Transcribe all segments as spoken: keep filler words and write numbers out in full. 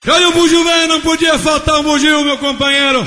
E olha o bugio velho, não podia faltar um bugio, meu companheiro.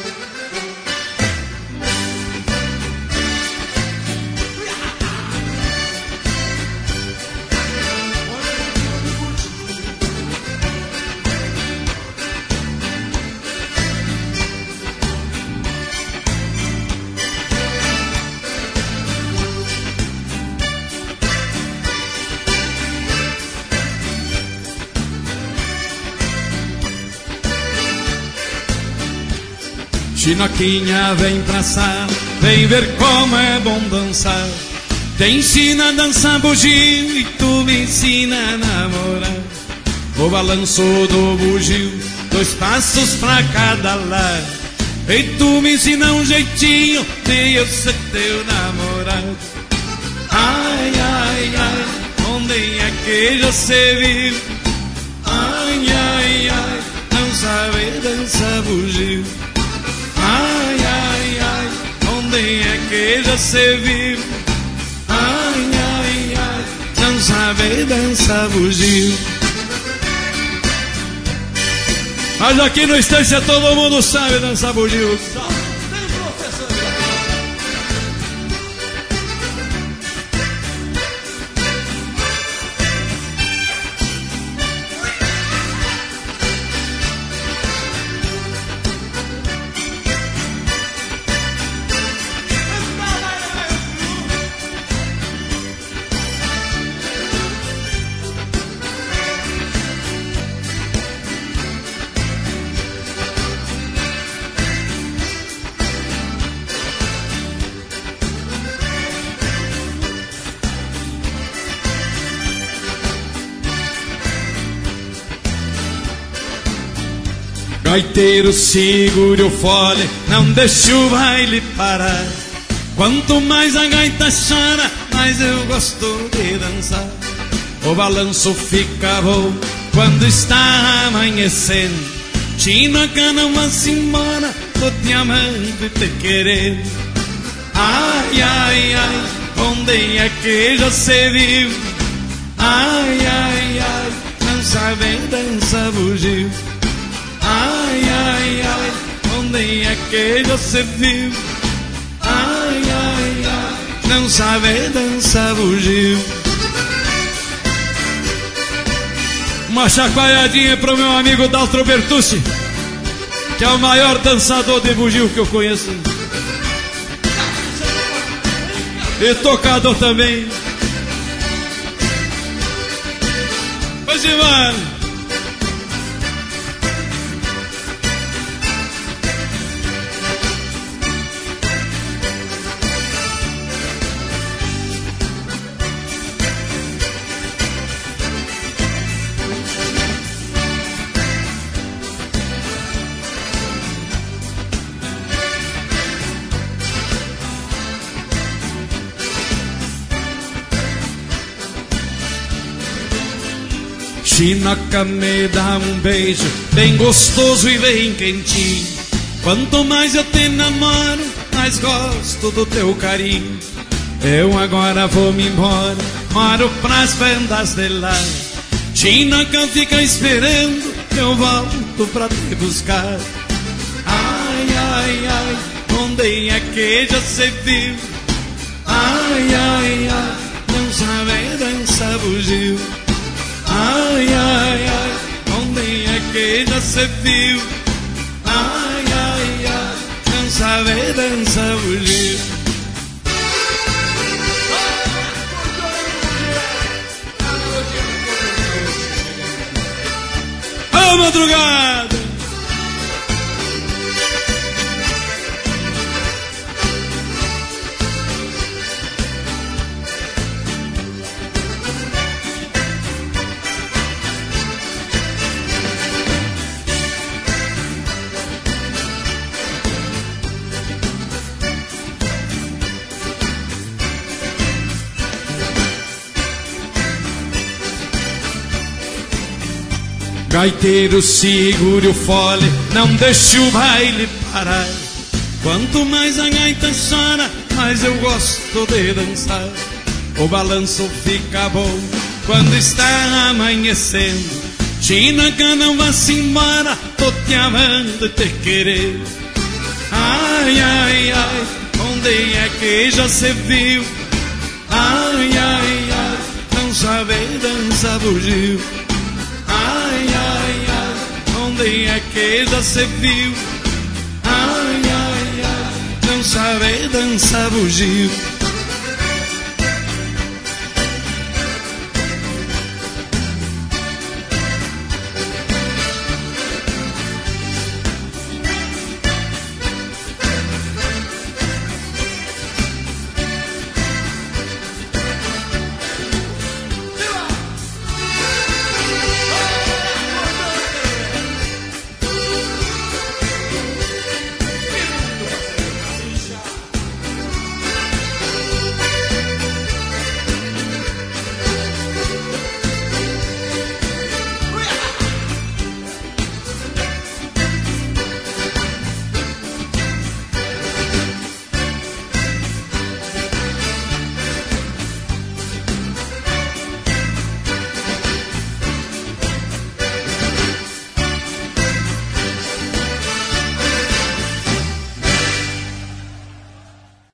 Chinoquinha, vem pra sala, vem ver como é bom dançar. Te ensina a dançar bugio e tu me ensina a namorar. O balanço do bugio, dois passos pra cada lado. E tu me ensina um jeitinho de eu ser teu namorado. Ai, ai, ai, onde é que você vive? Ai, ai, ai, não sabe dançar bugio. Ai, ai, ai, onde é que já se vive? Ai, ai, ai, não sabe dançar bugio. Mas aqui no Estância todo mundo sabe dançar bugio. Gaiteiro, segure o fole, não deixe o baile parar. Quanto mais a gaita chora, mais eu gosto de dançar. O balanço fica bom quando está amanhecendo. Chinoca, não vá-se embora, tô te amando e te querendo. Ai, ai, ai, onde é que já se vive? Ai, ai, ai, não sabe dançar bugio. Ai, ai, ai, onde é que já se vive? Ai, ai, ai, não sabe dançar bugio. Uma chacoalhadinha pro meu amigo Daltro Bertucci, que é o maior dançador de bugio que eu conheço. E tocador também. Vamos embora. Chinoca, me dá um beijo bem gostoso e bem quentinho. Quanto mais eu te namoro, mais gosto do teu carinho. Eu agora vou me embora, moro pras bandas de lá. Chinoca, fica esperando, eu volto pra te buscar. Ai, ai, ai, onde é que já se viu? Ai, ai, ai, não sabe dançar bugio. Ai, ai, ai, onde é que já se viu? Ai, ai, ai, não sabe dançar bugio. Ô, madrugada! Gaiteiro, segure o fole, não deixe o baile parar. Quanto mais a gaita chora, mais eu gosto de dançar. O balanço fica bom quando está amanhecendo. Chinaca, não vá-se embora, tô te amando e te querer. Ai, ai, ai, onde é que já se viu? Ai, ai, ai, não sabe dançar bugio. Ai, ai, ai, onde é que já se viu? Ai, ai, ai, não sabe dançar bugio.